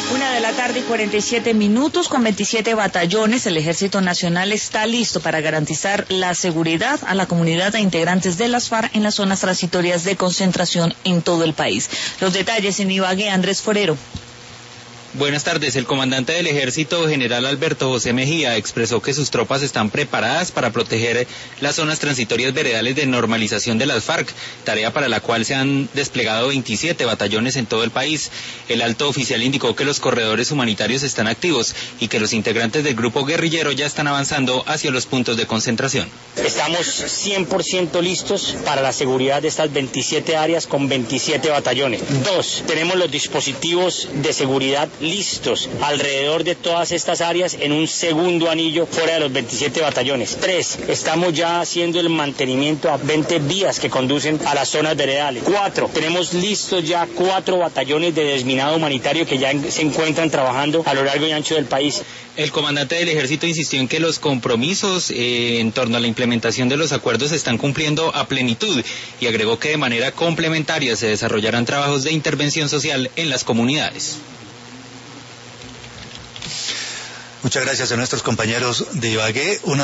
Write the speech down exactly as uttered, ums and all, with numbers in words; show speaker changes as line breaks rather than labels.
Una de la tarde y cuarenta y siete minutos, con veintisiete batallones, el Ejército Nacional está listo para garantizar la seguridad a la comunidad e integrantes de las FARC en las zonas transitorias de concentración en todo el país. Los detalles en Ibagué, Andrés Forero.
Buenas tardes. El comandante del Ejército, general Alberto José Mejía, expresó que sus tropas están preparadas para proteger las zonas transitorias veredales de normalización de las FARC, tarea para la cual se han desplegado veintisiete batallones en todo el país. El alto oficial indicó que los corredores humanitarios están activos y que los integrantes del grupo guerrillero ya están avanzando hacia los puntos de concentración.
Estamos cien por ciento listos para la seguridad de estas veintisiete áreas con veintisiete batallones. Dos, tenemos los dispositivos de seguridad listos alrededor de todas estas áreas en un segundo anillo fuera de los veintisiete batallones. Tres, estamos ya haciendo el mantenimiento a veinte vías que conducen a las zonas veredales. Cuatro, tenemos listos ya cuatro batallones de desminado humanitario que ya en, se encuentran trabajando a lo largo y ancho del país.
El comandante del Ejército insistió en que los compromisos eh, en torno a la implementación de los acuerdos se están cumpliendo a plenitud y agregó que de manera complementaria se desarrollarán trabajos de intervención social en las comunidades.
Muchas gracias a nuestros compañeros de Ibagué. Una